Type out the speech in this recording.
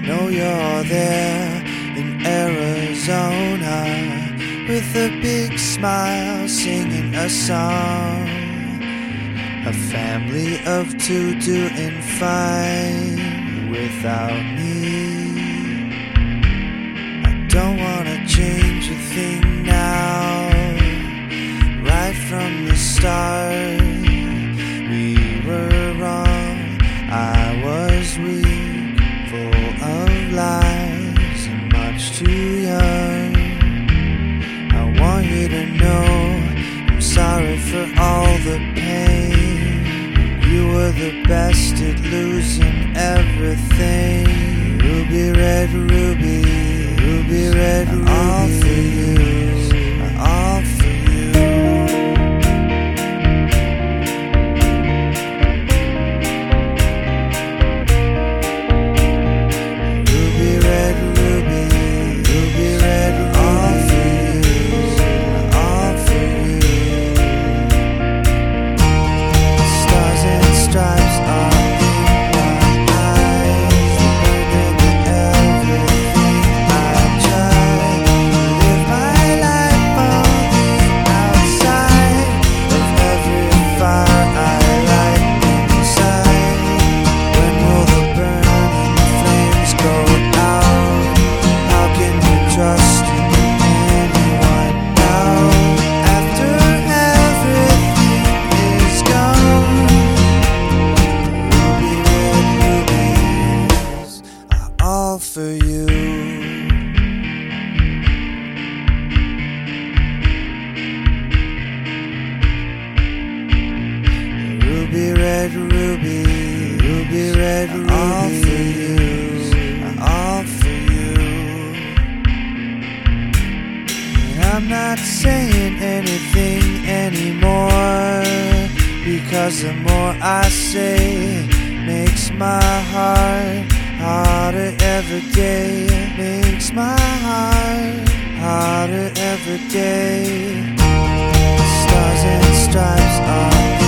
know you're there in Arizona with a big smile singing a song. A family of two doing fine without me. I don't wanna change a thing now. Right from the start, we were wrong. I was weak, full of lies, and much too young. I want you to know I'm sorry for all the pain. You were the best at losing everything. Ruby red ruby, ruby red ruby, all for you, all for you. All for you. Ruby red ruby, ruby red ruby, all for you, all for you. And I'm not saying anything anymore, because the more I say makes my heart harder every day, makes my heart harder every day. Stars and stripes are